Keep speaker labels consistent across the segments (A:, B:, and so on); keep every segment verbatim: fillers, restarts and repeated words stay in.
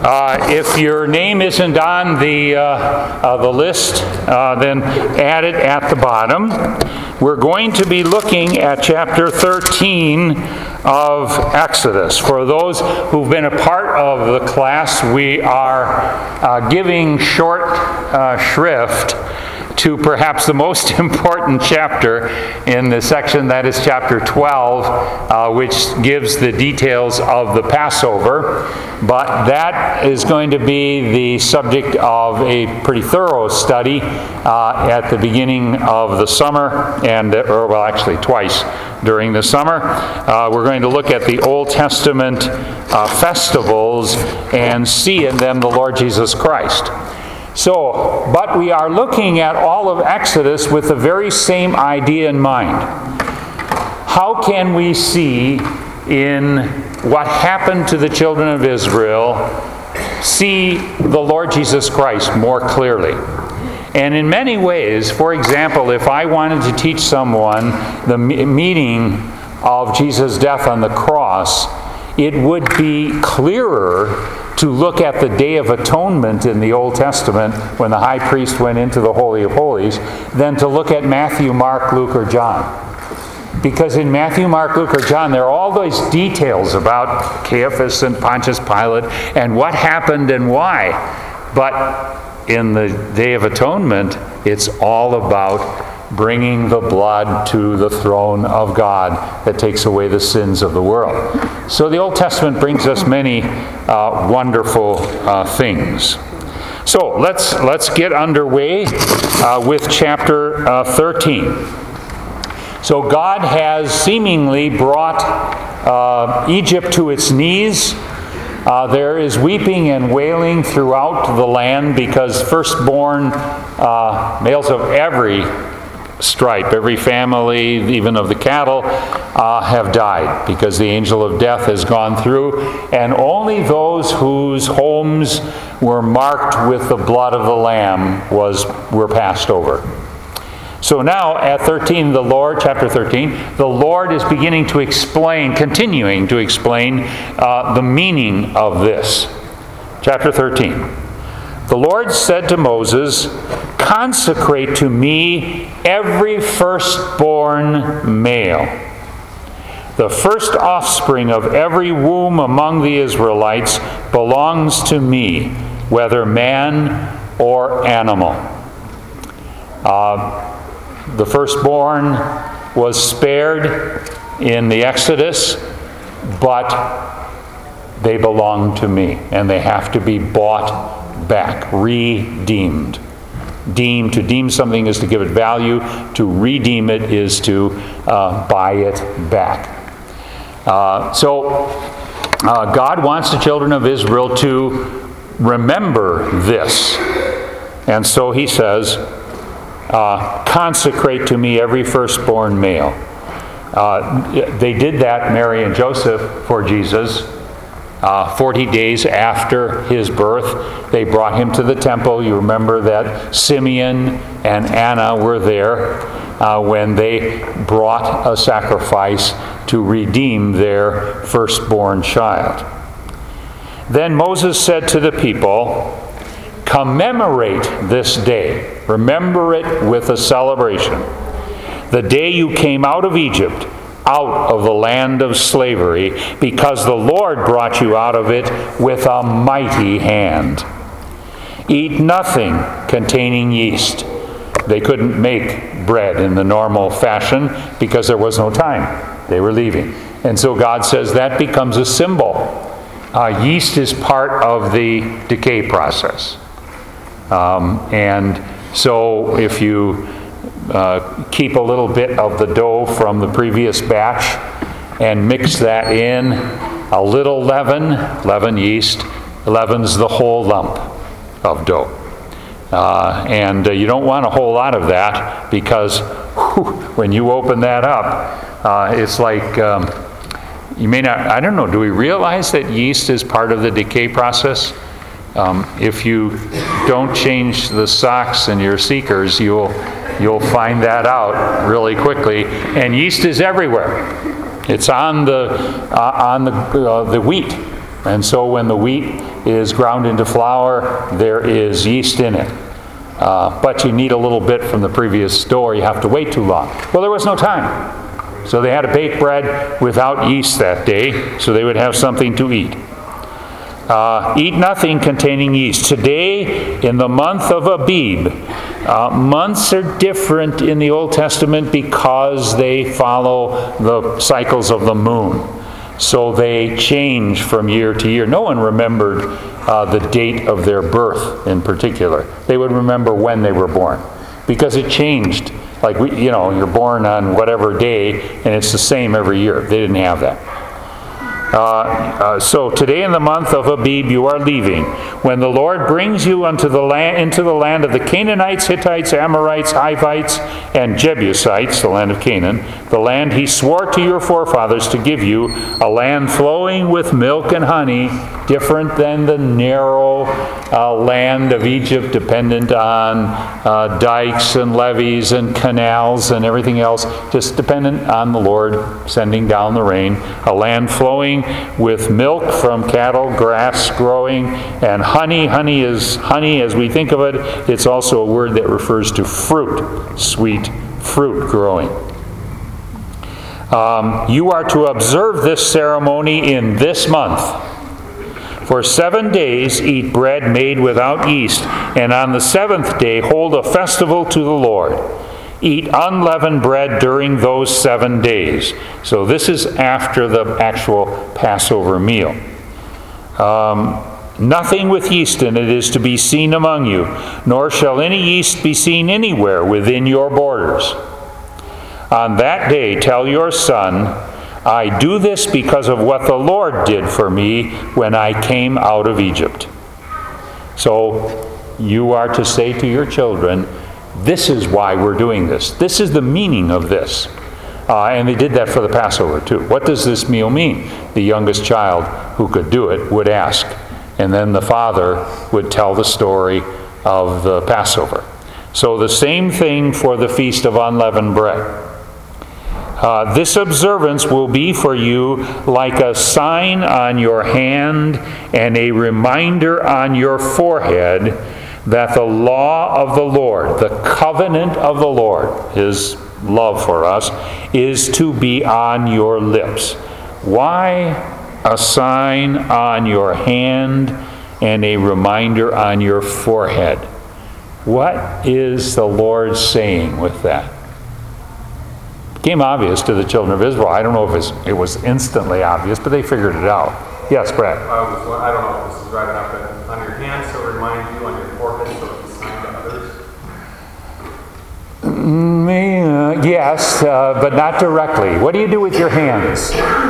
A: Uh, if your name isn't on the, uh, uh, the list, uh, then add it at the bottom. We're going to be looking at chapter thirteen of Exodus. For those who've been a part of the class, we are uh, giving short uh, shrift to perhaps the most important chapter in the section, that is chapter twelve, uh, which gives the details of the Passover. But that is going to be the subject of a pretty thorough study uh, at the beginning of the summer, and or well, actually twice during the summer. Uh, we're going to look at the Old Testament uh, festivals and see in them the Lord Jesus Christ. So, but we are looking at all of Exodus with the very same idea in mind. How can we see in what happened to the children of Israel, see the Lord Jesus Christ more clearly? And in many ways, for example, if I wanted to teach someone the meaning of Jesus' death on the cross, it would be clearer to look at the Day of Atonement in the Old Testament when the high priest went into the Holy of Holies than to look at Matthew, Mark, Luke, or John. Because in Matthew, Mark, Luke, or John, there are all those details about Caiaphas and Pontius Pilate and what happened and why. But in the Day of Atonement, it's all about bringing the blood to the throne of God that takes away the sins of the world. So the Old Testament brings us many uh, wonderful uh, things. So let's let's get underway uh, with chapter uh, thirteen. So God has seemingly brought uh, Egypt to its knees. Uh, there is weeping and wailing throughout the land because firstborn uh, males of every stripe, every family, even of the cattle, uh, have died because the angel of death has gone through, and only those whose homes were marked with the blood of the Lamb was were passed over. So now at thirteen, the Lord, chapter thirteen, the Lord is beginning to explain, continuing to explain uh, the meaning of this. Chapter thirteen. The Lord said to Moses, "Consecrate to me every firstborn male, the first offspring of every womb among the Israelites belongs to me, whether man or animal." Uh, the firstborn was spared in the Exodus, but they belong to me, and they have to be bought back, redeemed. Deem, to deem something is to give it value. To redeem it is to uh, buy it back. Uh, so uh, God wants the children of Israel to remember this. And so he says, uh, consecrate to me every firstborn male. Uh, they did that, Mary and Joseph, for Jesus. Uh, Forty days after his birth, they brought him to the temple. You remember that Simeon and Anna were there uh, when they brought a sacrifice to redeem their firstborn child. Then Moses said to the people, "Commemorate this day. Remember it with a celebration. The day you came out of Egypt, out of the land of slavery, because the Lord brought you out of it with a mighty hand. Eat nothing containing yeast." They couldn't make bread in the normal fashion because there was no time. They were leaving. And so God says that becomes a symbol. Uh, yeast is part of the decay process. Um, and so if you Uh, keep a little bit of the dough from the previous batch and mix that in, a little leaven, leaven yeast, leavens the whole lump of dough. Uh, and uh, you don't want a whole lot of that because whew, when you open that up, uh, it's like, um, you may not, I don't know, do we realize that yeast is part of the decay process? Um, if you don't change the socks in your Seekers, you'll you'll find that out really quickly. And yeast is everywhere. It's on the uh, on the uh, the wheat. And so when the wheat is ground into flour, there is yeast in it. Uh, but you need a little bit from the previous store. You have to wait too long. Well, there was no time. So they had to bake bread without yeast that day, so they would have something to eat. Uh, eat nothing containing yeast. Today, in the month of Abib, uh, months are different in the Old Testament because they follow the cycles of the moon. So they change from year to year. No one remembered uh, the date of their birth in particular. They would remember when they were born because it changed. Like, we, you know, you're born on whatever day and it's the same every year. They didn't have that. Uh, uh, so today in the month of Abib you are leaving, when the Lord brings you unto the land, into the land of the Canaanites, Hittites, Amorites, Hivites, and Jebusites, the land of Canaan, the land he swore to your forefathers to give you, a land flowing with milk and honey, different than the narrow uh, land of Egypt, dependent on uh, dikes and levees and canals and everything else, just dependent on the Lord sending down the rain, a land flowing with milk from cattle, grass growing, and honey. Honey is honey as we think of it. It's also a word that refers to fruit, sweet fruit growing. Um, you are to observe this ceremony in this month. For seven days eat bread made without yeast, and on the seventh day hold a festival to the Lord. Eat unleavened bread during those seven days. So this is after the actual Passover meal. Um, nothing with yeast in it is to be seen among you, nor shall any yeast be seen anywhere within your borders. On that day tell your son, I do this because of what the Lord did for me when I came out of Egypt. So you are to say to your children, this is why we're doing this. This is the meaning of this. Uh, and they did that for the Passover too. What does this meal mean? The youngest child who could do it would ask. And then the father would tell the story of the Passover. So the same thing for the Feast of Unleavened Bread. Uh, this observance will be for you like a sign on your hand and a reminder on your forehead that the law of the Lord, the covenant of the Lord, his love for us, is to be on your lips. Why a sign on your hand and a reminder on your forehead? What is the Lord saying with that? It became obvious to the children of Israel. I don't know if it was instantly obvious, but they figured it out. Yes, Brad?
B: I, was, I don't know if this is right enough, but on your hand, so it reminds you, on your forehead, so it's a sign to others?
A: Mm, uh, yes, uh, but not directly. What do you do with your hands?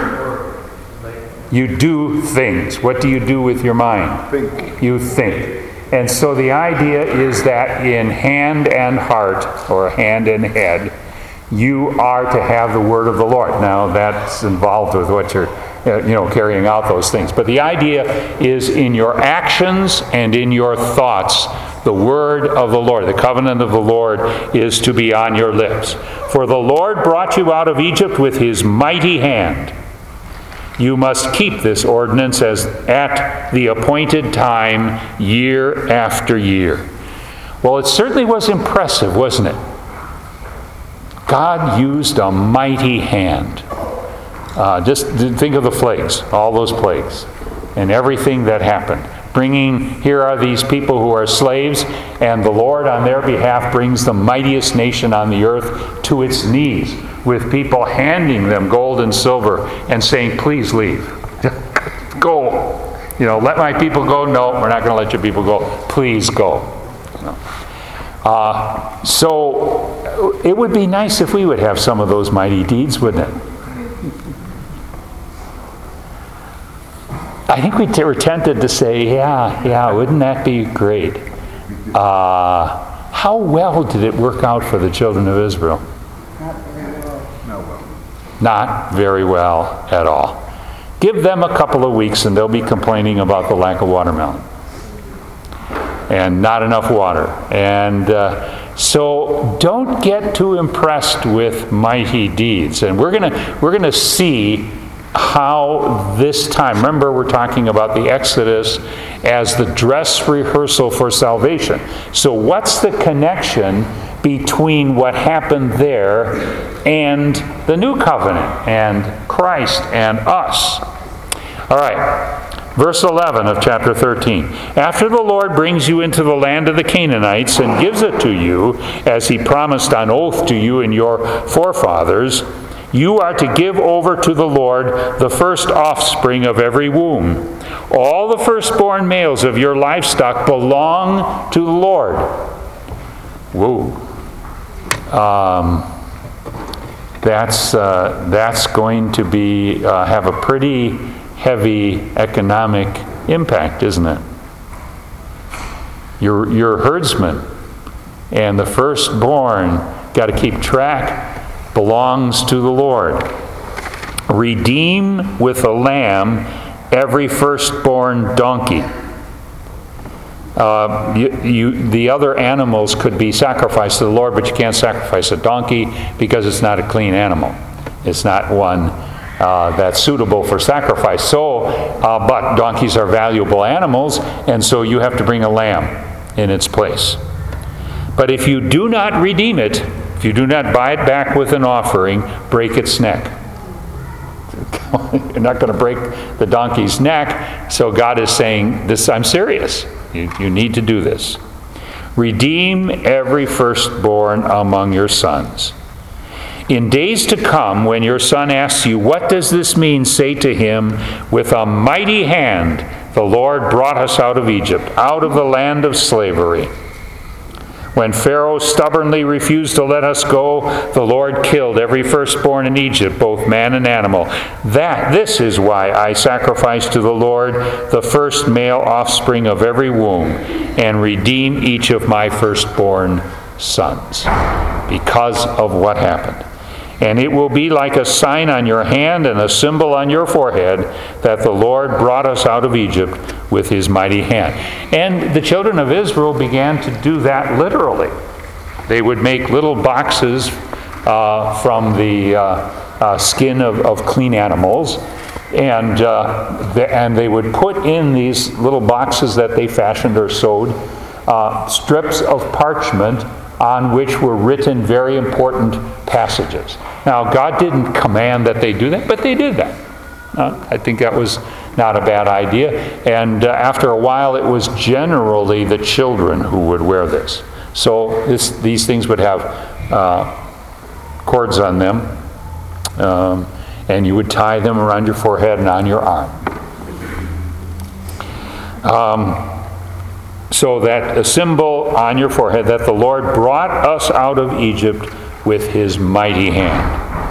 A: You do things. What do you do with your mind?
C: Think.
A: You think. And so the idea is that in hand and heart, or hand and head, you are to have the word of the Lord. Now that's involved with what you're, uh, you know, carrying out those things. But the idea is in your actions and in your thoughts, the word of the Lord, the covenant of the Lord is to be on your lips. For the Lord brought you out of Egypt with his mighty hand. You must keep this ordinance as at the appointed time, year after year. Well, it certainly was impressive, wasn't it? God used a mighty hand. Uh, just think of the plagues, all those plagues, and everything that happened. Bringing, here are these people who are slaves, and the Lord on their behalf brings the mightiest nation on the earth to its knees, with people handing them gold and silver and saying, please leave. Go. You know, let my people go. No, we're not going to let your people go. Please go. You know. Uh, so it would be nice if we would have some of those mighty deeds, wouldn't it? I think we t- were tempted to say, yeah, yeah, wouldn't that be great? Uh, how well did it work out for the children of Israel?
C: Not very well. No well.
A: Not very well at all. Give them a couple of weeks and they'll be complaining about the lack of watermelon. And not enough water. And uh, so don't get too impressed with mighty deeds. And we're gonna we're gonna see how this time, remember we're talking about the Exodus as the dress rehearsal for salvation. So what's the connection between what happened there and the new covenant and Christ and us? All right. Verse eleven of chapter thirteen. After the Lord brings you into the land of the Canaanites and gives it to you, as he promised on oath to you and your forefathers, you are to give over to the Lord the first offspring of every womb. All the firstborn males of your livestock belong to the Lord. Whoa. Um, that's, uh, that's going to be uh, have a pretty heavy economic impact, isn't it? Your, your herdsman and the firstborn got to keep track, belongs to the Lord. Redeem with a lamb every firstborn donkey. Uh, you, you, the other animals could be sacrificed to the Lord, but you can't sacrifice a donkey because it's not a clean animal. It's not one Uh, that's suitable for sacrifice. So, uh, but donkeys are valuable animals, and so you have to bring a lamb in its place. But if you do not redeem it, if you do not buy it back with an offering, break its neck. You're not going to break the donkey's neck, so God is saying, "This, I'm serious. You, you need to do this. Redeem every firstborn among your sons. In days to come, when your son asks you, 'What does this mean?' say to him, 'With a mighty hand the Lord brought us out of Egypt, out of the land of slavery. When Pharaoh stubbornly refused to let us go, the Lord killed every firstborn in Egypt, both man and animal. That, this is why I sacrifice to the Lord the first male offspring of every womb, and redeem each of my firstborn sons,' because of what happened. And it will be like a sign on your hand and a symbol on your forehead that the Lord brought us out of Egypt with his mighty hand." And the children of Israel began to do that literally. They would make little boxes uh, from the uh, uh, skin of, of clean animals, and, uh, the, and they would put in these little boxes that they fashioned or sewed uh, strips of parchment on which were written very important passages. Now, God didn't command that they do that, but they did that. Uh, I think that was not a bad idea. And uh, after a while, it was generally the children who would wear this. So this, these things would have uh, cords on them, um, and you would tie them around your forehead and on your arm. Um, So that a symbol on your forehead that the Lord brought us out of Egypt with his mighty hand.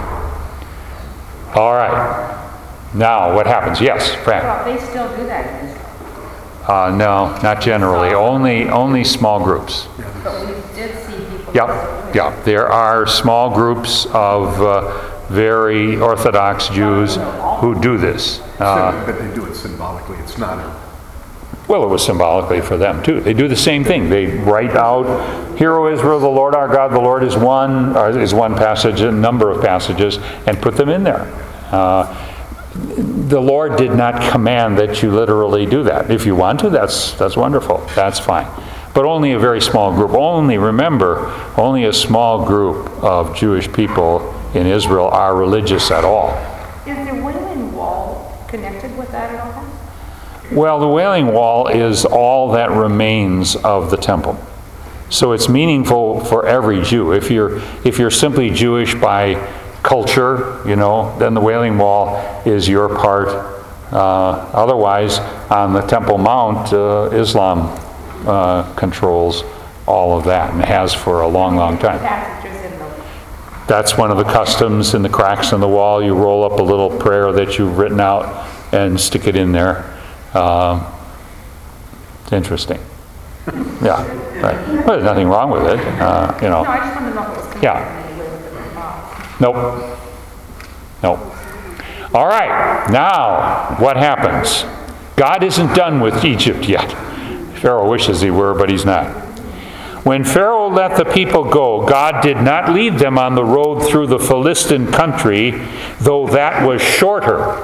A: All right. Now, what happens? Yes, Frank.
C: Well, they still do that in Israel.
A: Uh, no, not generally. Only, only small groups.
C: But we did see people.
A: Yeah, yeah. There are small groups of uh, very Orthodox Jews who do this. Uh,
D: but they do it symbolically. It's not a...
A: Well, it was symbolically for them, too. They do the same thing. They write out, "Hear, O Israel, the Lord our God, the Lord is one," or is one passage, a number of passages, and put them in there. Uh, the Lord did not command that you literally do that. If you want to, that's, that's wonderful. That's fine. But only a very small group. Only, remember, only a small group of Jewish people in Israel are religious at all.
C: Is the Wailing Wall connected with that at all?
A: Well, the Wailing Wall is all that remains of the temple. So it's meaningful for every Jew. If you're, if you're simply Jewish by culture, you know, then the Wailing Wall is your part. Uh, otherwise, on the Temple Mount, uh, Islam uh, controls all of that and has for a long, long time. That's one of the customs in the cracks in the wall. You roll up a little prayer that you've written out and stick it in there. Uh, it's interesting. Yeah, right. Well, there's nothing wrong with it, uh, you know.
C: No, I just want to know if it was connected
A: Yeah.
C: in any way with the mosque.
A: Nope. Nope. All right, now what happens? God isn't done with Egypt yet. Pharaoh wishes he were, but he's not. When Pharaoh let the people go, God did not lead them on the road through the Philistine country, though that was shorter.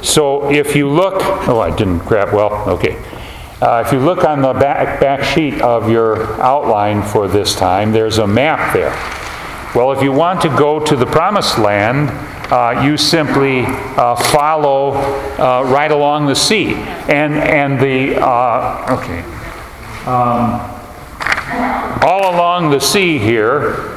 A: So if you look, oh, I didn't grab, well, okay. Uh, if you look on the back, back sheet of your outline for this time, there's a map there. Well, if you want to go to the Promised Land, uh, you simply uh, follow uh, right along the sea. And, and the, uh, okay, um, all along the sea here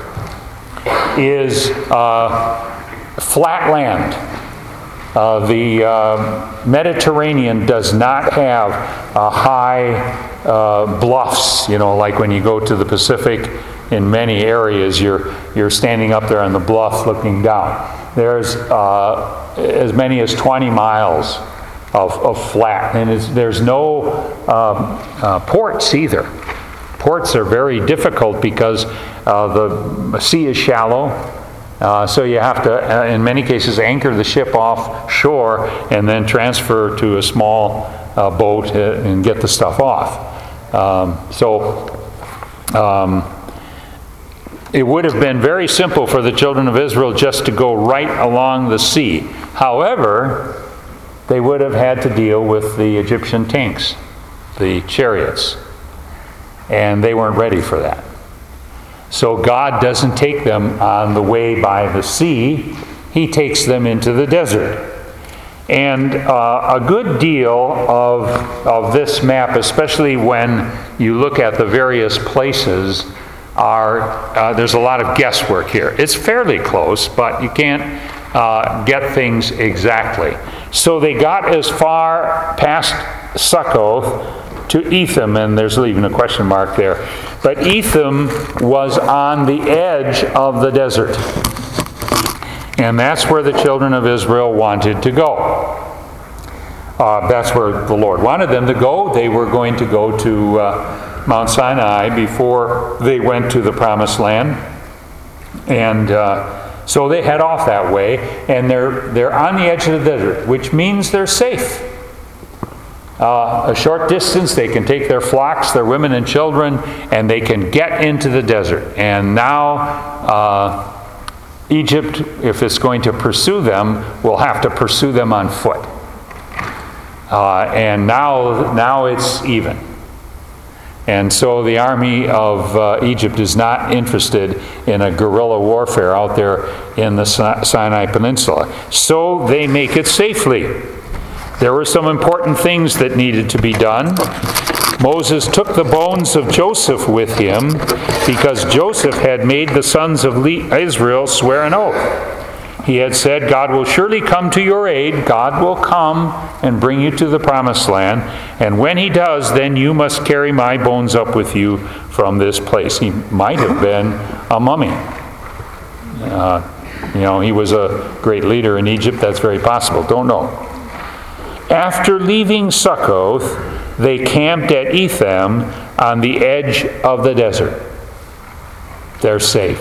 A: is uh, flat land. Uh, the uh, Mediterranean does not have uh, high uh, bluffs, you know, like when you go to the Pacific in many areas, you're, you're standing up there on the bluff looking down. There's uh, as many as twenty miles of, of flat, and it's, there's no um, uh, ports either. Ports are very difficult because uh, the sea is shallow. Uh, so you have to, uh, in many cases, anchor the ship offshore and then transfer to a small uh, boat and get the stuff off. Um, so um, it would have been very simple for the children of Israel just to go right along the sea. However, they would have had to deal with the Egyptian tanks, the chariots, and they weren't ready for that. So God doesn't take them on the way by the sea. He takes them into the desert. And uh, a good deal of, of this map, especially when you look at the various places, are uh, there's a lot of guesswork here. It's fairly close, but you can't uh, get things exactly. So they got as far past Succoth to Etham, and there's even a question mark there. But Etham was on the edge of the desert. And that's where the children of Israel wanted to go. Uh, that's where the Lord wanted them to go. They were going to go to uh, Mount Sinai before they went to the Promised Land. And uh, so they head off that way, and they're, they're on the edge of the desert, which means they're safe. Uh, a short distance, they can take their flocks, their women and children, and they can get into the desert. And now uh, Egypt, if it's going to pursue them, will have to pursue them on foot. Uh, and now, now it's even. And so the army of uh, Egypt is not interested in a guerrilla warfare out there in the Sinai Peninsula. So they make it safely. There were some important things that needed to be done. Moses took the bones of Joseph with him because Joseph had made the sons of Israel swear an oath. He had said, God will surely come to your aid. God will come and bring you to the Promised Land. And when he does, then you must carry my bones up with you from this place. He might have been a mummy. Uh, you know, he was a great leader in Egypt. That's very possible. Don't know. After leaving Succoth, they camped at Etham on the edge of the desert. They're safe.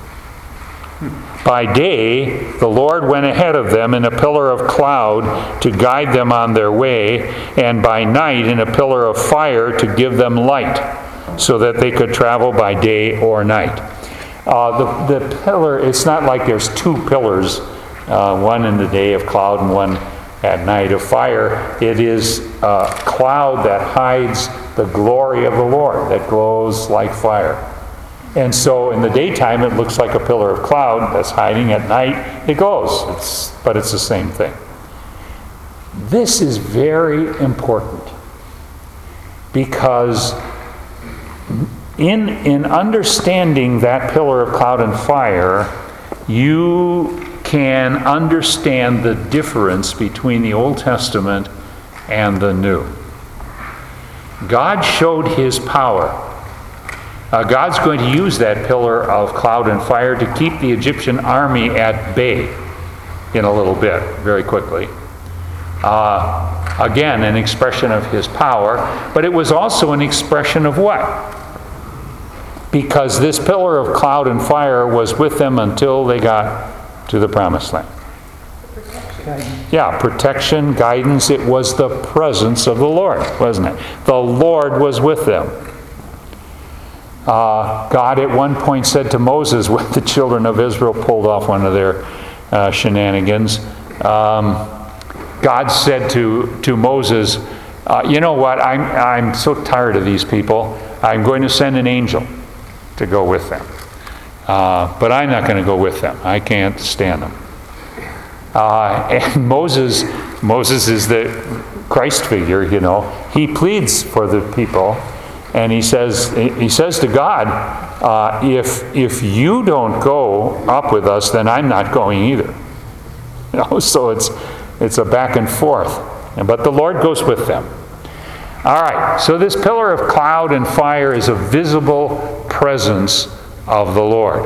A: By day, the Lord went ahead of them in a pillar of cloud to guide them on their way, and by night in a pillar of fire to give them light, so that they could travel by day or night. Uh, the, the pillar, it's not like there's two pillars, uh, one in the day of cloud and one at night of fire. It is a cloud that hides the glory of the Lord, that glows like fire. And so in the daytime it looks like a pillar of cloud that's hiding. At night it glows. It's, but it's the same thing. This is very important because in, in understanding that pillar of cloud and fire, you can understand the difference between the Old Testament and the New. God showed his power. Uh, God's going to use that pillar of cloud and fire to keep the Egyptian army at bay in a little bit, very quickly. Uh, again, an expression of his power, but it was also an expression of what? Because this pillar of cloud and fire was with them until they got to the Promised Land. Yeah, protection, guidance. It was the presence of the Lord, wasn't it? The Lord was with them. Uh, God at one point said to Moses when the children of Israel pulled off one of their uh, shenanigans, um, God said to, to Moses, uh, you know what, I'm, I'm so tired of these people. I'm going to send an angel to go with them. Uh, but I'm not going to go with them. I can't stand them. Uh, and Moses, Moses is the Christ figure, you know. He pleads for the people, and he says, he says to God, uh, if if you don't go up with us, then I'm not going either. You know, so it's it's a back and forth. But the Lord goes with them. All right. So this pillar of cloud and fire is a visible presence of the Lord.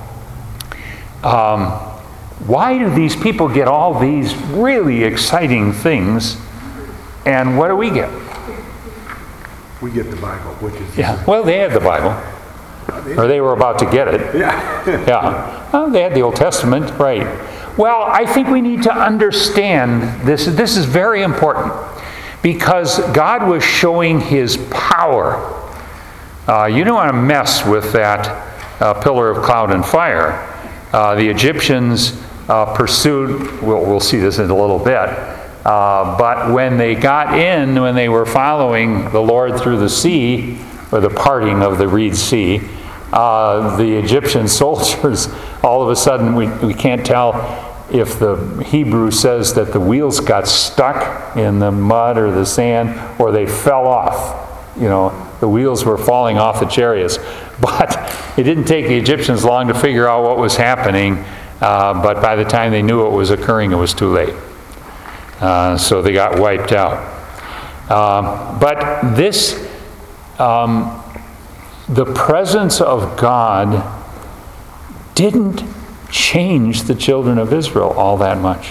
A: Um, Why do these people get all these really exciting things, and what do we get?
D: We get the Bible, which is...
A: Yeah, well, they had the Bible, or they were about to get it.
D: Yeah.
A: Yeah, well, they had the Old Testament, right. Well, I think we need to understand this. This is very important, because God was showing His power. Uh, you don't want to mess with that uh, pillar of cloud and fire. Uh, the Egyptians uh, pursued, we'll, we'll see this in a little bit, uh, but when they got in, when they were following the Lord through the sea, or the parting of the Reed Sea, uh, the Egyptian soldiers, all of a sudden, we, we can't tell if the Hebrew says that the wheels got stuck in the mud or the sand, or they fell off. You know, the wheels were falling off the chariots. But it didn't take the Egyptians long to figure out what was happening, uh, but by the time they knew what was occurring, it was too late. Uh, so they got wiped out. Um, but this, um, the presence of God didn't change the children of Israel all that much.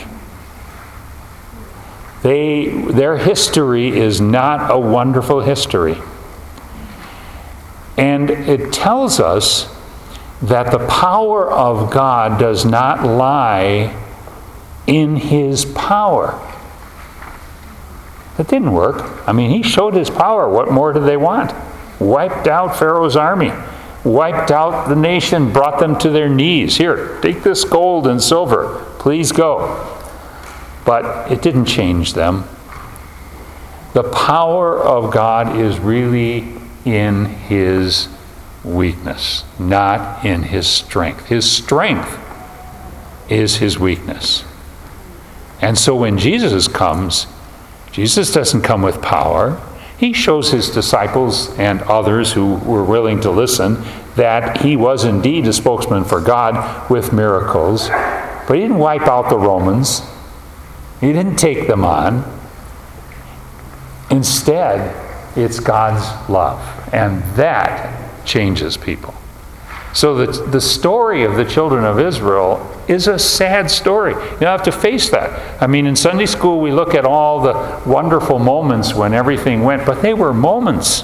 A: They, their history is not a wonderful history. And it tells us that the power of God does not lie in His power. That didn't work. I mean, He showed His power. What more did they want? Wiped out Pharaoh's army. Wiped out the nation, brought them to their knees. Here, take this gold and silver. Please go. But it didn't change them. The power of God is really in His weakness, not in His strength. His strength is His weakness. And so when Jesus comes, Jesus doesn't come with power. He shows His disciples and others who were willing to listen that He was indeed a spokesman for God with miracles. But He didn't wipe out the Romans. He didn't take them on. Instead, it's God's love. And that changes people. So the, the story of the children of Israel is a sad story. You have to face that. I mean, in Sunday school, we look at all the wonderful moments when everything went, but they were moments.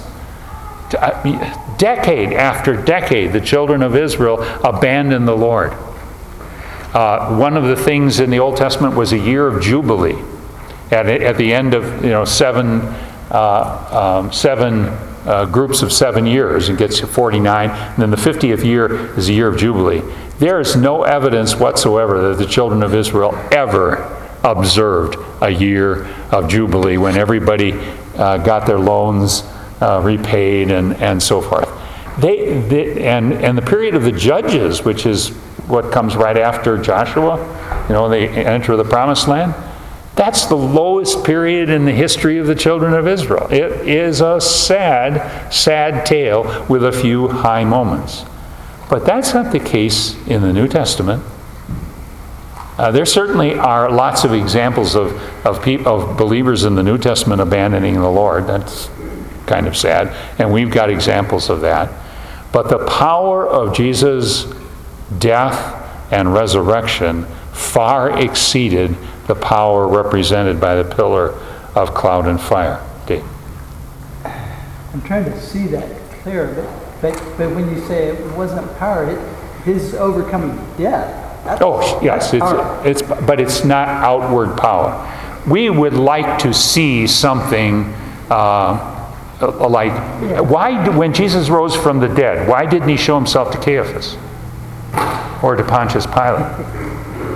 A: Decade after decade, the children of Israel abandoned the Lord. Uh, one of the things in the Old Testament was a year of Jubilee. At, at the end of, you know, seven, uh, um, seven uh, groups of seven years, it gets to forty-nine, and then the fiftieth year is a year of Jubilee. There is no evidence whatsoever that the children of Israel ever observed a year of Jubilee when everybody uh, got their loans uh, repaid and, and so forth. They, they and, and the period of the Judges, which is what comes right after Joshua, you know, they enter the Promised Land. That's the lowest period in the history of the children of Israel. It is a sad, sad tale with a few high moments. But that's not the case in the New Testament. Uh, there certainly are lots of examples of, of, pe- of believers in the New Testament abandoning the Lord. That's kind of sad. And we've got examples of that. But the power of Jesus' death and resurrection far exceeded the power represented by the pillar of cloud and fire. Dave.
E: I'm trying to see that clear, but, but, but when you say it wasn't power, it, His overcoming death. That's,
A: Oh, yes, it's, it's, but it's not outward power. We would like to see something uh, like,
E: Yeah.
A: why, when Jesus rose from the dead, why didn't He show Himself to Caiaphas or to Pontius Pilate?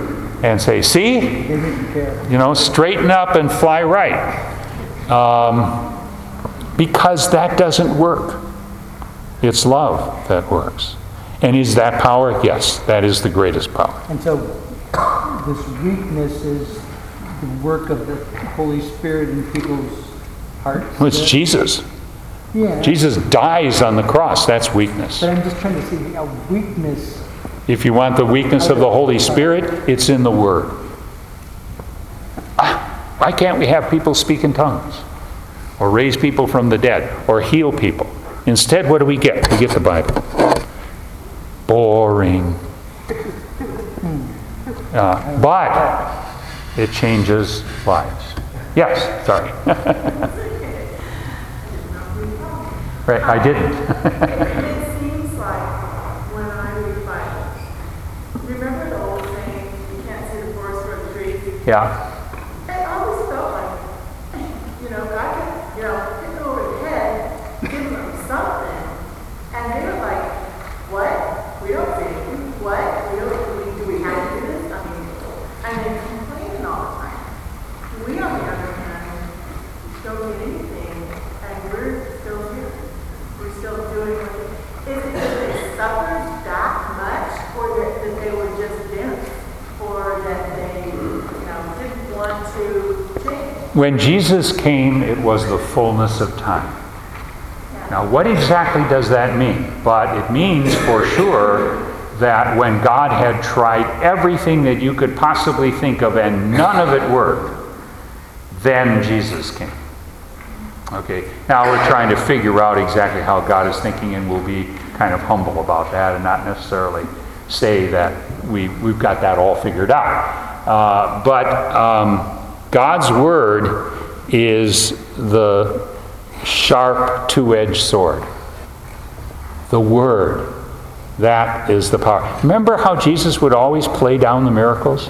A: and say, see,
E: They didn't care.
A: you know, straighten up and fly right. Um, because that doesn't work. It's love that works. And is that power? Yes, that is the greatest power.
E: And so this weakness is the work of the Holy Spirit in people's hearts.
A: Well, it's Jesus.
E: Yeah.
A: Jesus dies on the cross. That's weakness.
E: But I'm just trying to see a weakness.
A: If you want the weakness of the Holy Spirit, it's in the Word. Ah, why can't we have people speak in tongues? Or raise people from the dead? Or heal people? Instead, what do we get? We get the Bible. Boring. Uh, but it changes lives. Yes, sorry. Right, I didn't.
F: It seems like when I read Bible, remember the old saying, you can't see the forest for the trees?
A: Yeah.
F: I always felt like, you know, God could, you know, hit them over the head, give them something, and they were like, what? We don't see anything. What? We don't, do we, do we have to do this? I mean, and they complaining all the time. We, on the other hand, don't get anything, and we're still here. We're still doing what they, is it that they suffered that much, or that, that they were just dense, or that they, you know, didn't want to change?
A: When Jesus came, it was the fullness of time. Now, what exactly does that mean? But it means for sure that when God had tried everything that you could possibly think of and none of it worked, then Jesus came. Okay, now we're trying to figure out exactly how God is thinking, and we'll be kind of humble about that and not necessarily say that we, we've got that all figured out. Uh, but um, God's Word is the sharp two-edged sword. The Word, that is the power. Remember how Jesus would always play down the miracles?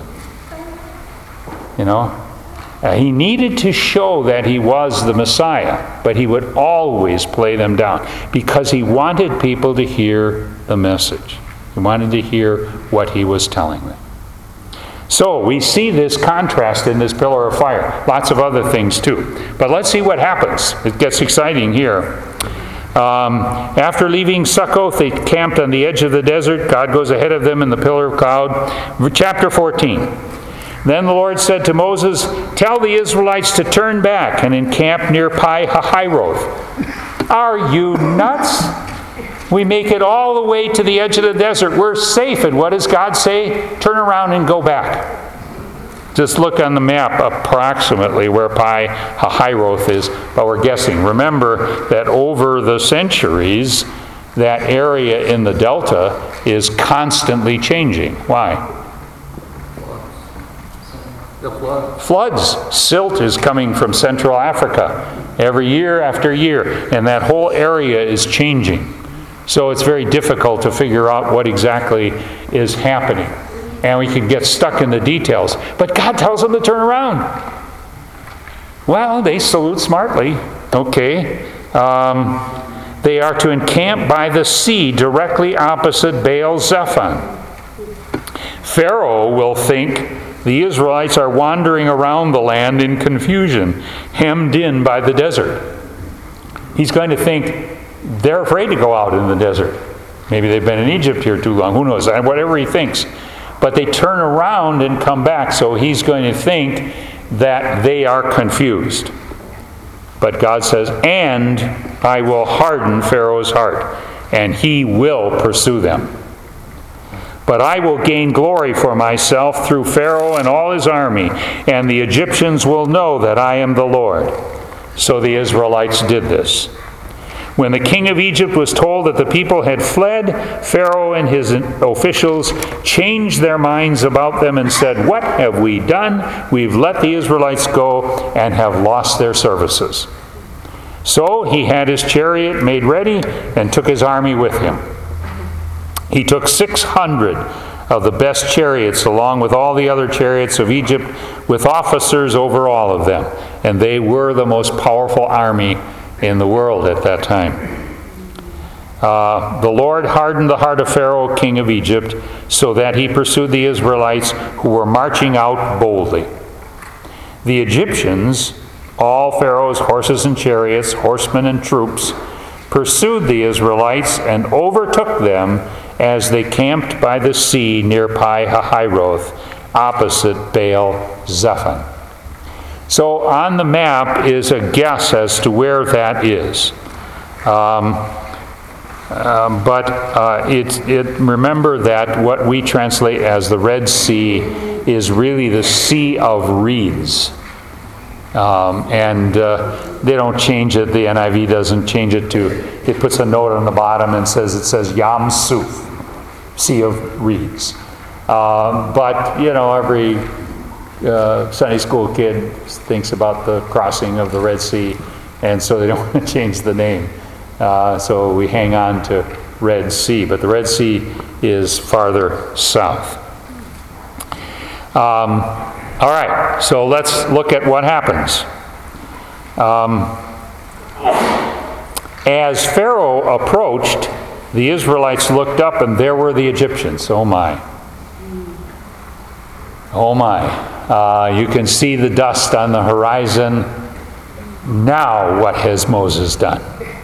A: You know? Uh, he needed to show that he was the Messiah, but he would always play them down because he wanted people to hear the message. He wanted to hear what he was telling them. So we see this contrast in this pillar of fire. Lots of other things too. But let's see what happens. It gets exciting here. Um, after leaving Succoth, they camped on the edge of the desert. God goes ahead of them in the pillar of cloud. Chapter fourteen. Then the Lord said to Moses, tell the Israelites to turn back and encamp near Pi-hahiroth. Are you nuts? We make it all the way to the edge of the desert. We're safe. And what does God say? Turn around and go back. Just look on the map approximately where Pi-hahiroth is, but we're guessing. Remember that over the centuries, that area in the delta is constantly changing. Why?
B: The flood.
A: Floods. Silt is coming from Central Africa every year after year, and that whole area is changing. So it's very difficult to figure out what exactly is happening. And we can get stuck in the details. But God tells them to turn around. Well, they salute smartly. Okay. Um, they are to encamp by the sea directly opposite Baal Zephon. Pharaoh will think the Israelites are wandering around the land in confusion, hemmed in by the desert. He's going to think they're afraid to go out in the desert. Maybe they've been in Egypt here too long. Who knows? Whatever he thinks. But they turn around and come back, so he's going to think that they are confused. But God says, and I will harden Pharaoh's heart, and he will pursue them. But I will gain glory for myself through Pharaoh and all his army, and the Egyptians will know that I am the Lord. So the Israelites did this. When the king of Egypt was told that the people had fled, Pharaoh and his officials changed their minds about them and said, what have we done? We've let the Israelites go and have lost their services. So he had his chariot made ready and took his army with him. He took six hundred of the best chariots along with all the other chariots of Egypt, with officers over all of them. And they were the most powerful army in the world at that time. Uh, the Lord hardened the heart of Pharaoh, king of Egypt, so that he pursued the Israelites who were marching out boldly. The Egyptians, all Pharaoh's horses and chariots, horsemen and troops, pursued the Israelites and overtook them as they camped by the sea near Pi-hahiroth, opposite Baal-zephon. So on the map is a guess as to where that is. Um, Um, but uh, it, it, remember that what we translate as the Red Sea is really the Sea of Reeds. Um, and uh, they don't change it, the N I V doesn't change it to, it puts a note on the bottom and says, it says Yam Suf, Sea of Reeds. Um, but, you know, every uh, Sunday school kid thinks about the crossing of the Red Sea, and so they don't want to change the name. Uh, so we hang on to Red Sea, but the Red Sea is farther south. Um, all right, so let's look at what happens. Um, as Pharaoh approached, the Israelites looked up, and there were the Egyptians. Oh my. Oh my. Uh, you can see the dust on the horizon. Now what has Moses done?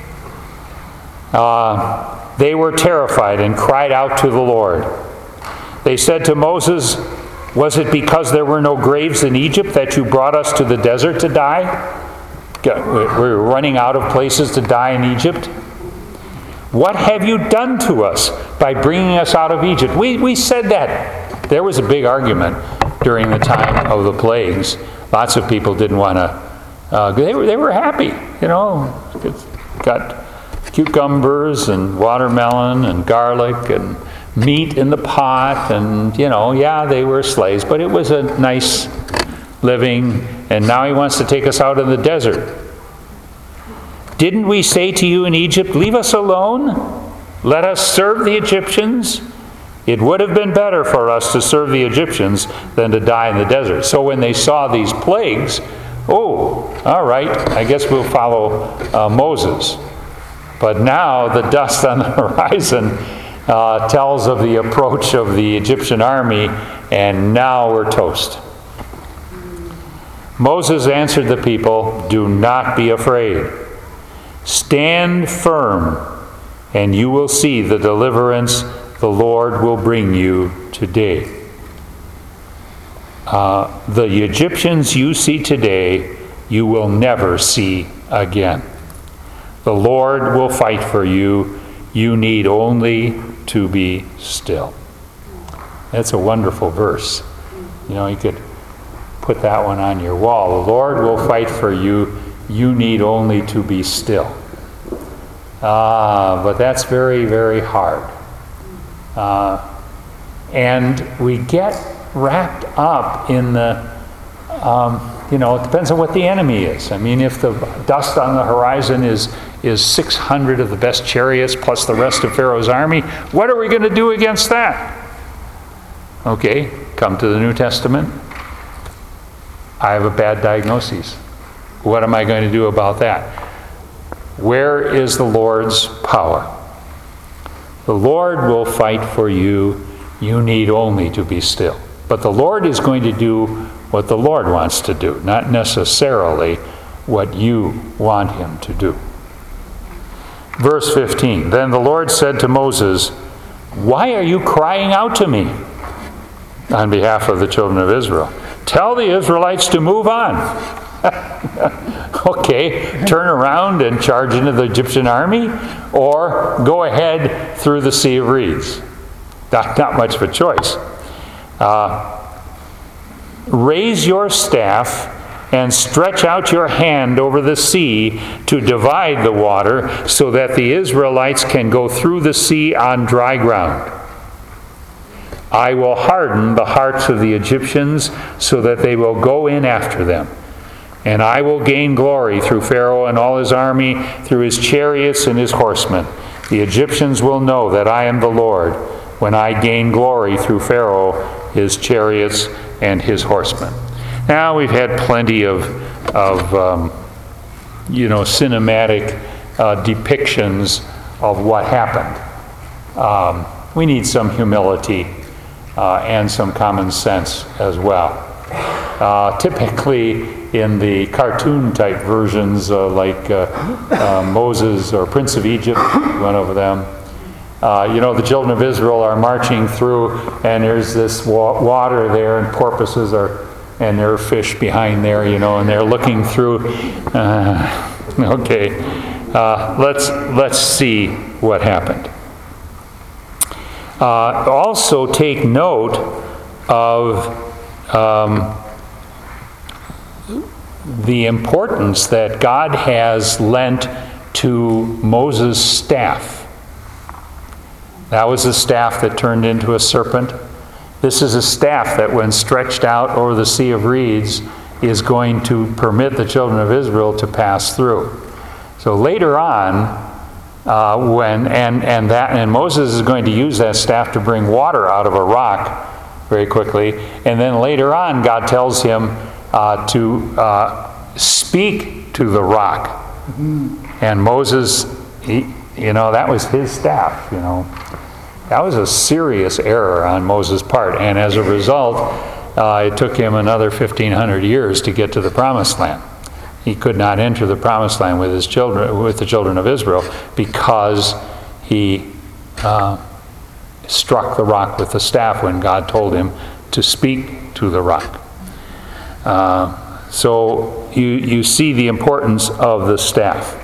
A: Uh, they were terrified and cried out to the Lord. They said to Moses, "Was it because there were no graves in Egypt that you brought us to the desert to die?" We were running out of places to die in Egypt. "What have you done to us by bringing us out of Egypt?" We, we said that. There was a big argument during the time of the plagues. Lots of people didn't want to, uh, they, were, they were happy, you know, got cucumbers and watermelon and garlic and meat in the pot, and, you know, yeah, they were slaves, but it was a nice living, and now he wants to take us out in the desert. "Didn't we say to you in Egypt, 'Leave us alone, let us serve the Egyptians'? It would have been better for us to serve the Egyptians than to die in the desert." So when they saw these plagues, oh, all right, I guess we'll follow uh, Moses. But now the dust on the horizon uh, tells of the approach of the Egyptian army, and now we're toast. Moses answered the people, "Do not be afraid. Stand firm, and you will see the deliverance the Lord will bring you today. Uh, the Egyptians you see today, you will never see again. The Lord will fight for you. You need only to be still." That's a wonderful verse. You know, you could put that one on your wall. The Lord will fight for you. You need only to be still. Ah, but that's very, very hard. Uh, and we get wrapped up in the, um, you know, it depends on what the enemy is. I mean, if the dust on the horizon is is six hundred of the best chariots plus the rest of Pharaoh's army, what are we going to do against that? Okay, come to the New Testament. I have a bad diagnosis. What am I going to do about that? Where is the Lord's power? The Lord will fight for you. You need only to be still. But the Lord is going to do what the Lord wants to do, not necessarily what you want him to do. Verse fifteen, "Then the Lord said to Moses, 'Why are you crying out to me?' On behalf of the children of Israel. 'Tell the Israelites to move on.'" Okay, turn around and charge into the Egyptian army, or go ahead through the Sea of Reeds. Not, not much of a choice. Uh, "Raise your staff and stretch out your hand over the sea to divide the water, so that the Israelites can go through the sea on dry ground. I will harden the hearts of the Egyptians so that they will go in after them. And I will gain glory through Pharaoh and all his army, through his chariots and his horsemen. The Egyptians will know that I am the Lord when I gain glory through Pharaoh, his chariots, and his horsemen." Now we've had plenty of, of um, you know, cinematic uh, depictions of what happened. Um, we need some humility uh, and some common sense as well. Uh, typically, in the cartoon-type versions, uh, like uh, uh, Moses or Prince of Egypt, went over them. Uh, you know, the children of Israel are marching through, and there's this wa- water there, and porpoises are, and there are fish behind there, you know, and they're looking through. Uh, okay, uh, let's let's see what happened. Uh, also, take note of um, the importance that God has lent to Moses' staff. That was a staff that turned into a serpent. This is a staff that, when stretched out over the Sea of Reeds, is going to permit the children of Israel to pass through. So later on, uh, when and and that and Moses is going to use that staff to bring water out of a rock very quickly, and then later on, God tells him uh, to uh, speak to the rock, and Moses, he, you know, that was his staff, you know. That was a serious error on Moses' part, and as a result, uh, it took him another fifteen hundred years to get to the Promised Land. He could not enter the Promised Land with his children, with the children of Israel, because he uh, struck the rock with the staff when God told him to speak to the rock. Uh, so you you see the importance of the staff.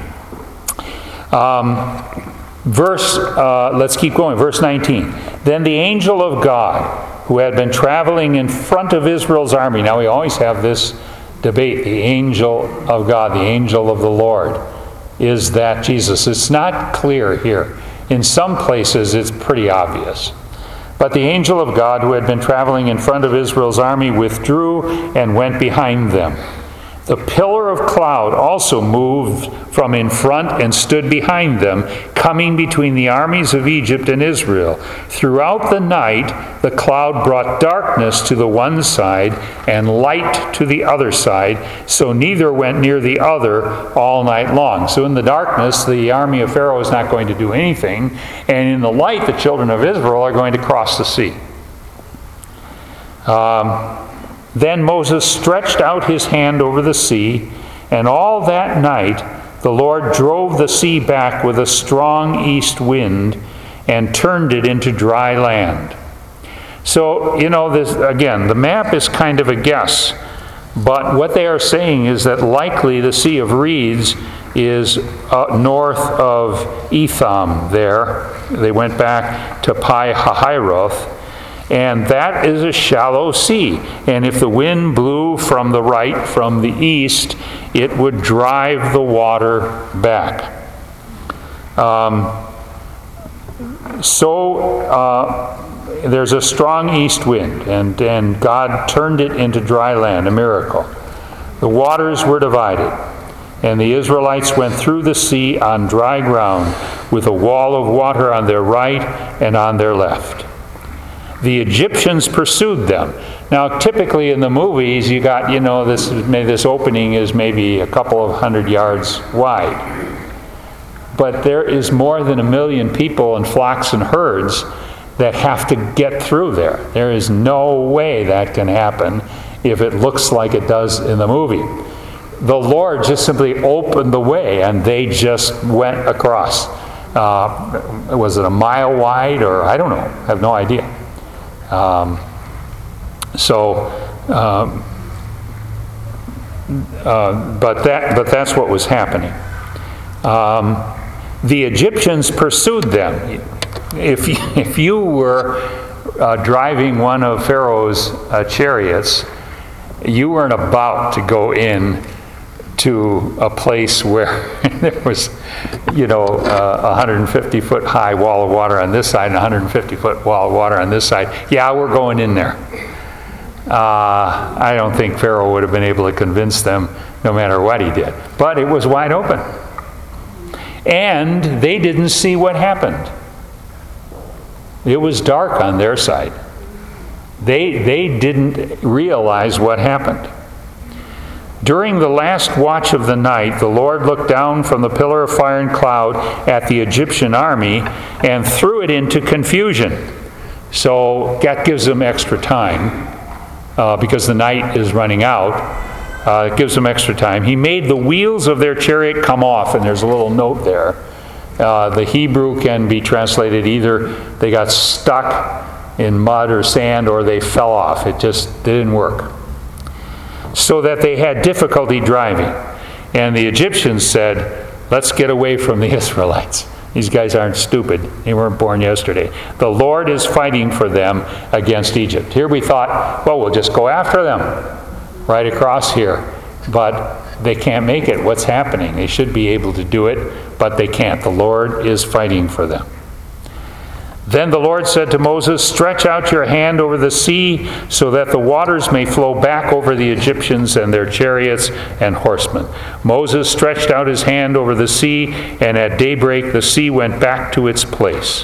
A: Um, Verse, uh, let's keep going, verse nineteen. Then the angel of God, who had been traveling in front of Israel's army. Now we always have this debate, the angel of God, the angel of the Lord. Is that Jesus? It's not clear here. In some places it's pretty obvious. But the angel of God, who had been traveling in front of Israel's army, withdrew and went behind them. The pillar of cloud also moved from in front and stood behind them, coming between the armies of Egypt and Israel. Throughout the night, the cloud brought darkness to the one side and light to the other side, so neither went near the other all night long. So in the darkness, the army of Pharaoh is not going to do anything, and in the light, the children of Israel are going to cross the sea. Um... Then Moses stretched out his hand over the sea, and all that night the Lord drove the sea back with a strong east wind and turned it into dry land. So, you know, this again, the map is kind of a guess, but what they are saying is that likely the Sea of Reeds is uh, north of Etham there. They went back to Pi Hahiroth. And that is a shallow sea. And if the wind blew from the right, from the east, it would drive the water back. Um, so uh, there's a strong east wind, and, and God turned it into dry land, a miracle. The waters were divided, and the Israelites went through the sea on dry ground, with a wall of water on their right and on their left. The Egyptians pursued them. Now, typically in the movies, you got, you know, this this opening is maybe a couple of hundred yards wide. But there is more than a million people and flocks and herds that have to get through there. There is no way that can happen if it looks like it does in the movie. The Lord just simply opened the way, and they just went across. Uh, was it a mile wide, or I don't know, I have no idea. Um, so, um, uh, but that but that's what was happening. Um, the Egyptians pursued them. If you, if you were uh, driving one of Pharaoh's uh, chariots, you weren't about to go in to a place where there was, you know, uh, a one hundred fifty foot high wall of water on this side and a one hundred fifty foot wall of water on this side. Yeah, we're going in there. Uh, I don't think Pharaoh would have been able to convince them no matter what he did. But it was wide open. And they didn't see what happened. It was dark on their side. They, they didn't realize what happened. During the last watch of the night, the Lord looked down from the pillar of fire and cloud at the Egyptian army and threw it into confusion. So that gives them extra time uh, because the night is running out. Uh, it gives them extra time. He made the wheels of their chariot come off, and there's a little note there. Uh, the Hebrew can be translated either they got stuck in mud or sand or they fell off. It just didn't work. So that they had difficulty driving. And the Egyptians said, let's get away from the Israelites. These guys aren't stupid. They weren't born yesterday. The Lord is fighting for them against Egypt. Here we thought, well, we'll just go after them right across here. But they can't make it. What's happening? They should be able to do it, but they can't. The Lord is fighting for them. Then the Lord said to Moses, stretch out your hand over the sea so that the waters may flow back over the Egyptians and their chariots and horsemen. Moses stretched out his hand over the sea, and at daybreak the sea went back to its place.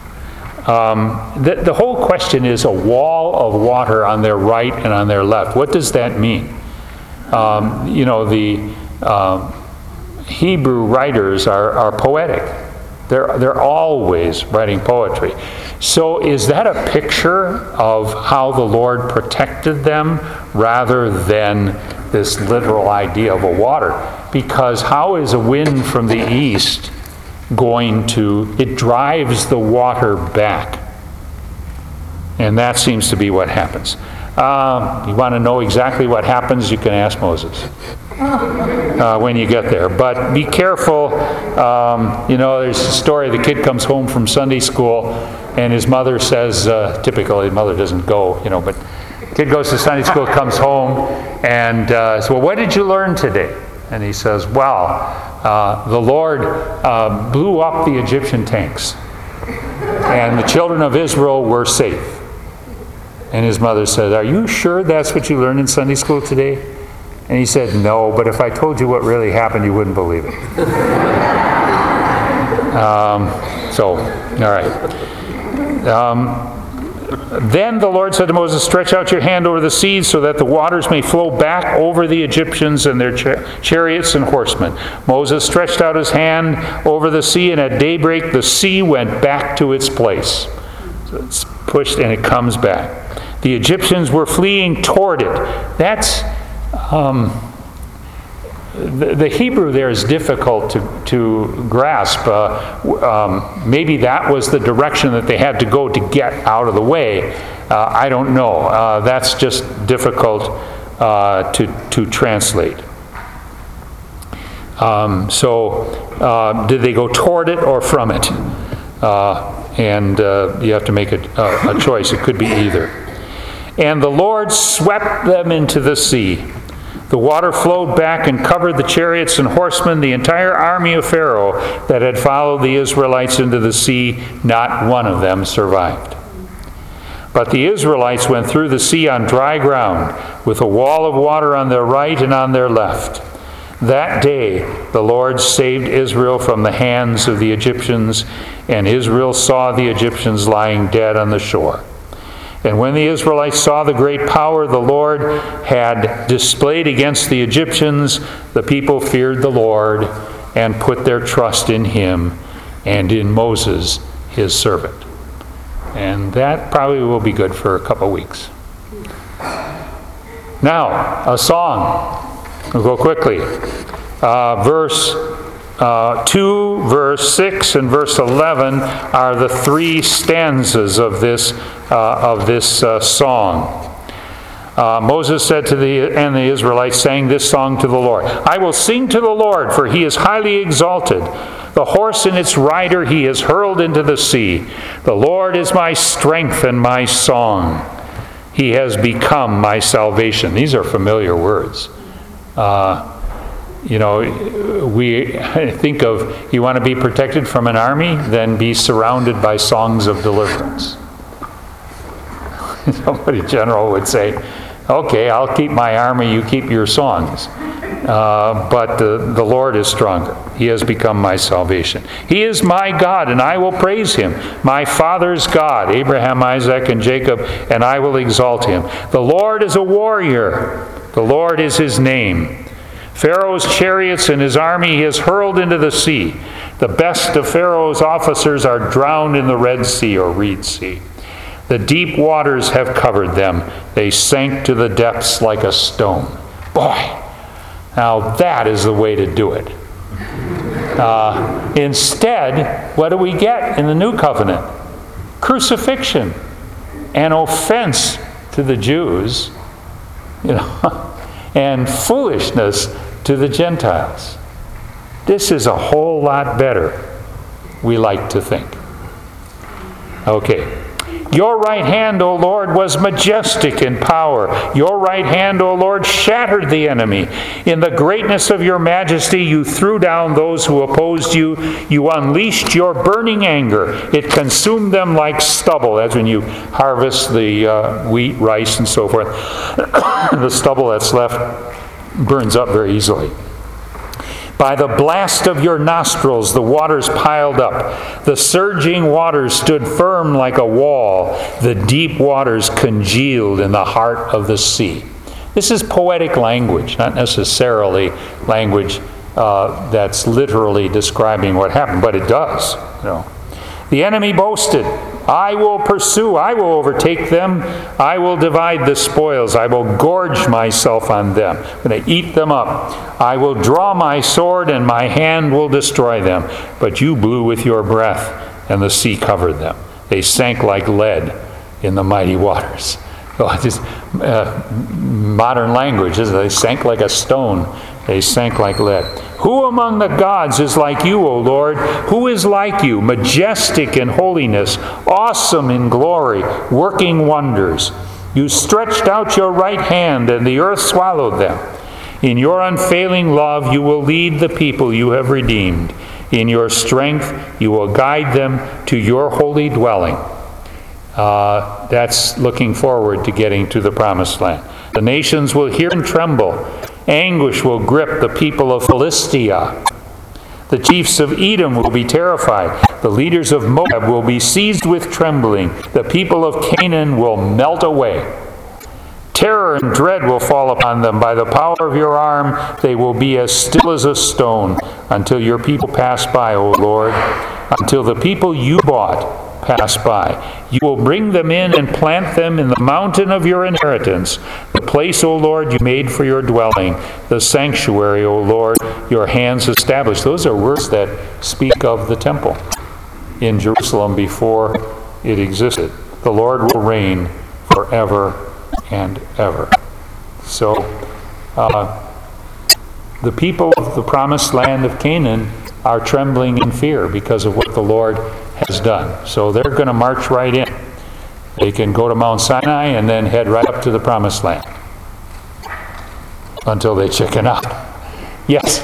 A: Um, the, the whole question is a wall of water on their right and on their left. What does that mean? Um, you know, the uh, Hebrew writers are, are poetic. They're, they're always writing poetry. So is that a picture of how the Lord protected them rather than this literal idea of a water? Because how is a wind from the east going to, it drives the water back. And that seems to be what happens. Uh, you want to know exactly what happens, you can ask Moses. Uh, when you get there. But be careful. Um, you know, there's a story, the kid comes home from Sunday school and his mother says, uh, typically his mother doesn't go, you know, but kid goes to Sunday school, comes home, and uh, says, well, what did you learn today? And he says, well, uh, the Lord uh, blew up the Egyptian tanks and the children of Israel were safe. And his mother said, are you sure that's what you learned in Sunday school today? And he said, no, but if I told you what really happened, you wouldn't believe it. um, so, all right. Um, then the Lord said to Moses, stretch out your hand over the sea so that the waters may flow back over the Egyptians and their char- chariots and horsemen. Moses stretched out his hand over the sea, and at daybreak the sea went back to its place. So it's pushed and it comes back. The Egyptians were fleeing toward it. That's... Um, the, the Hebrew there is difficult to, to grasp. Uh, um, maybe that was the direction that they had to go to get out of the way. Uh, I don't know. Uh, that's just difficult uh, to, to translate. Um, so, uh, did they go toward it or from it? Uh, and uh, you have to make a, a, a choice. It could be either. And the Lord swept them into the sea. The water flowed back and covered the chariots and horsemen, the entire army of Pharaoh that had followed the Israelites into the sea. Not one of them survived. But the Israelites went through the sea on dry ground, with a wall of water on their right and on their left. That day the Lord saved Israel from the hands of the Egyptians, and Israel saw the Egyptians lying dead on the shore. And when the Israelites saw the great power the Lord had displayed against the Egyptians, the people feared the Lord and put their trust in Him and in Moses, His servant. And that probably will be good for a couple weeks. Now, a song. We'll go quickly. Uh, verse Uh, two, verse six, and verse eleven are the three stanzas of this uh, of this uh, song. Uh, Moses said to the and the Israelites sang this song to the Lord. I will sing to the Lord, for He is highly exalted. The horse and its rider He has hurled into the sea. The Lord is my strength and my song. He has become my salvation. These are familiar words. Uh, You know, we think of, you want to be protected from an army, then be surrounded by songs of deliverance. Somebody general would say, okay, I'll keep my army, you keep your songs. Uh, but the, the Lord is stronger. He has become my salvation. He is my God, and I will praise Him. My father's God, Abraham, Isaac, and Jacob, and I will exalt Him. The Lord is a warrior. The Lord is his name. Pharaoh's chariots and his army he has hurled into the sea. The best of Pharaoh's officers are drowned in the Red Sea or Reed Sea. The deep waters have covered them. They sank to the depths like a stone. Boy, now that is the way to do it. Uh, instead, what do we get in the New Covenant? Crucifixion, an offense to the Jews, you know, and foolishness to the Gentiles. This is a whole lot better, we like to think. Okay. Your right hand, O Lord, was majestic in power. Your right hand, O Lord, shattered the enemy. In the greatness of your majesty, you threw down those who opposed you. You unleashed your burning anger. It consumed them like stubble. That's when you harvest the uh, wheat, rice, and so forth. The stubble that's left burns up very easily. By the blast of your nostrils, the waters piled up. The surging waters stood firm like a wall. The deep waters congealed in the heart of the sea. This is poetic language, not necessarily language uh, that's literally describing what happened, but it does. You know. The enemy boasted, I will pursue, I will overtake them, I will divide the spoils, I will gorge myself on them. I'm going to eat them up. I will draw my sword and my hand will destroy them. But you blew with your breath and the sea covered them. They sank like lead in the mighty waters. Oh, just, uh, modern language is they sank like a stone. They sank like lead. Who among the gods is like you, O Lord? Who is like you, majestic in holiness, awesome in glory, working wonders? You stretched out your right hand, and the earth swallowed them. In your unfailing love you will lead the people you have redeemed. In your strength you will guide them to your holy dwelling. Uh, that's looking forward to getting to the promised land. The nations will hear and tremble. Anguish will grip the people of Philistia. The chiefs of Edom will be terrified. The leaders of Moab will be seized with trembling. The people of Canaan will melt away. Terror and dread will fall upon them. By the power of your arm, they will be as still as a stone until your people pass by, O Lord, until the people you bought pass by. You will bring them in and plant them in the mountain of your inheritance, the place, O Lord, you made for your dwelling, the sanctuary, O Lord, your hands established. Those are words that speak of the temple in Jerusalem before it existed. The Lord will reign forever and ever. So, uh, the people of the promised land of Canaan are trembling in fear because of what the Lord has done. So they're going to march right in. They can go to Mount Sinai and then head right up to the promised land until they chicken out. Yes?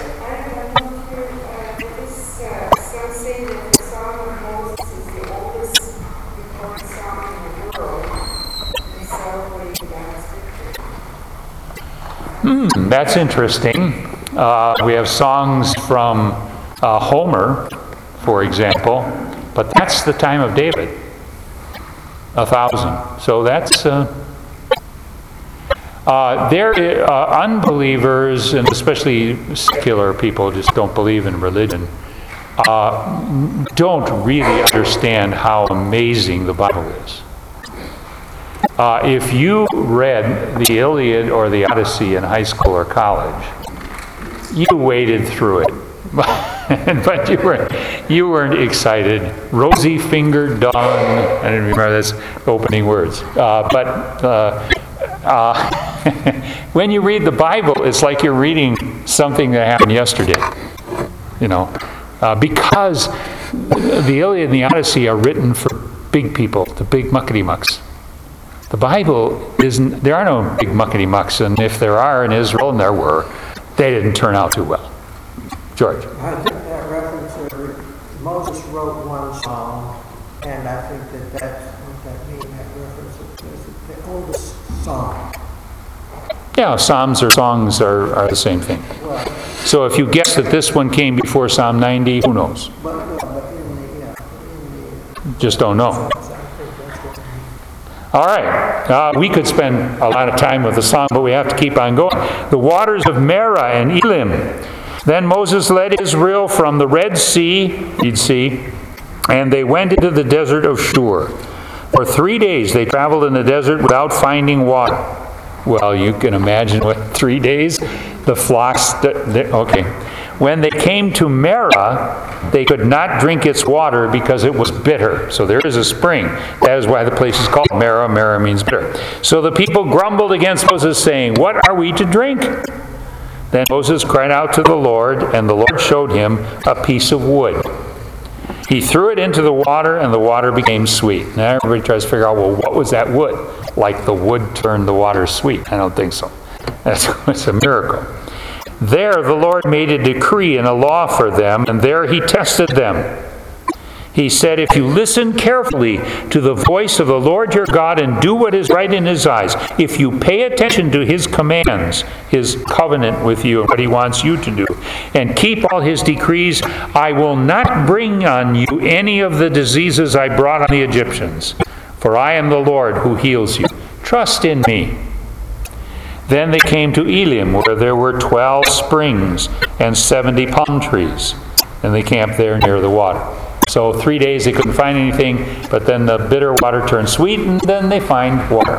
A: Hmm, that's interesting. Uh, we have songs from uh, Homer, for example, but that's the time of David, a thousand. So that's uh, uh, there. Uh, unbelievers, and especially secular people, just don't believe in religion. Uh, don't really understand how amazing the Bible is. Uh, if you read the Iliad or the Odyssey in high school or college, you waded through it, but you weren't, you weren't excited. Rosy-fingered dawn, I didn't remember that's opening words. Uh, but uh, uh, when you read the Bible, it's like you're reading something that happened yesterday, you know, uh, because the Iliad and the Odyssey are written for big people, the big muckety-mucks. The Bible isn't, there are no big muckety-mucks, and if there are in Israel, and there were, they didn't turn out too well. George?
G: I think that reference, uh, Moses wrote one song, and I think that that's what that means, that reference is the oldest song.
A: Yeah, Psalms or songs are, are the same thing.
G: Well,
A: so if you guess that this one came before Psalm ninety, who knows?
G: but, well, but in the, yeah, in the,
A: Just don't know.
G: I think that's what it means.
A: All right. Uh, we could spend a lot of time with the song, but we have to keep on going. The waters of Merah and Elim. Then Moses led Israel from the Red Sea, you'd see, and they went into the desert of Shur. For three days they traveled in the desert without finding water. Well, you can imagine what, three days? The flocks, okay. When they came to Merah, they could not drink its water because it was bitter. So there is a spring. That is why the place is called Merah. Merah means bitter. So the people grumbled against Moses, saying, "What are we to drink?" Then Moses cried out to the Lord, and the Lord showed him a piece of wood. He threw it into the water, and the water became sweet. Now everybody tries to figure out, well, what was that wood? Like the wood turned the water sweet. I don't think so. That's, that's a miracle. There the Lord made a decree and a law for them, and there he tested them. He said, "If you listen carefully to the voice of the Lord your God and do what is right in his eyes, if you pay attention to his commands, his covenant with you and what he wants you to do, and keep all his decrees, I will not bring on you any of the diseases I brought on the Egyptians, for I am the Lord who heals you. Trust in me." Then they came to Elim, where there were twelve springs and seventy palm trees, and they camped there near the water. So three days they couldn't find anything, but then the bitter water turned sweet, and then they find water.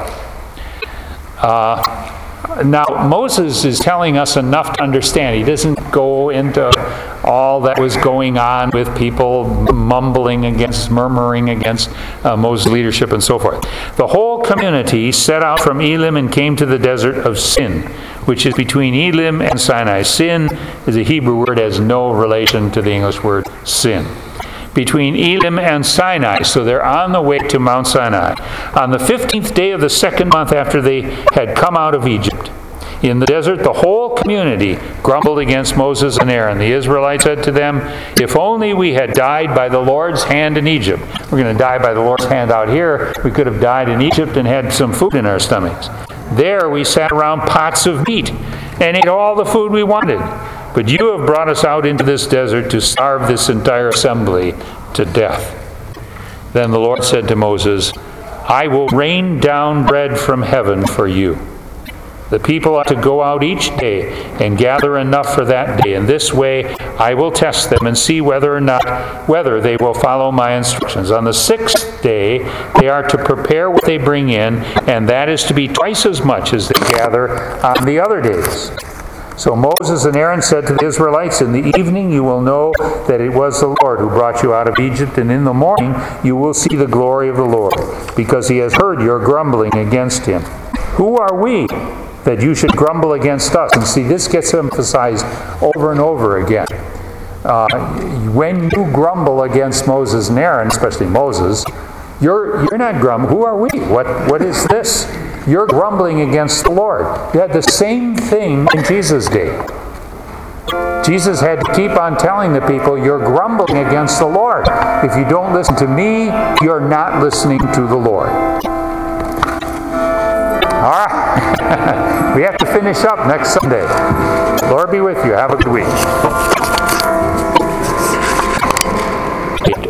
A: Uh, now, Moses is telling us enough to understand. He doesn't go into all that was going on with people mumbling against, murmuring against uh, Moses' leadership and so forth. The whole community set out from Elim and came to the desert of Sin, which is between Elim and Sinai. Sin is a Hebrew word, has no relation to the English word sin. Between Elim and Sinai, so they're on the way to Mount Sinai. On the fifteenth day of the second month after they had come out of Egypt, in the desert, the whole community grumbled against Moses and Aaron. The Israelites said to them, "If only we had died by the Lord's hand in Egypt." We're going to die by the Lord's hand out here. We could have died in Egypt and had some food in our stomachs. There we sat around pots of meat and ate all the food we wanted. But you have brought us out into this desert to starve this entire assembly to death. Then the Lord said to Moses, "I will rain down bread from heaven for you. The people are to go out each day and gather enough for that day. In this way I will test them and see whether or not whether they will follow my instructions. On the sixth day they are to prepare what they bring in, and that is to be twice as much as they gather on the other days." So Moses and Aaron said to the Israelites, "In the evening you will know that it was the Lord who brought you out of Egypt, and in the morning you will see the glory of the Lord, because he has heard your grumbling against him. Who are we that you should grumble against us?" And see, this gets emphasized over and over again. Uh, when you grumble against Moses and Aaron, especially Moses, you're you're not grumbling. Who are we? What What is this? You're grumbling against the Lord. You had the same thing in Jesus' day. Jesus had to keep on telling the people, you're grumbling against the Lord. If you don't listen to me, you're not listening to the Lord. All right. We have to finish up next Sunday. Lord be with you. Have a good week.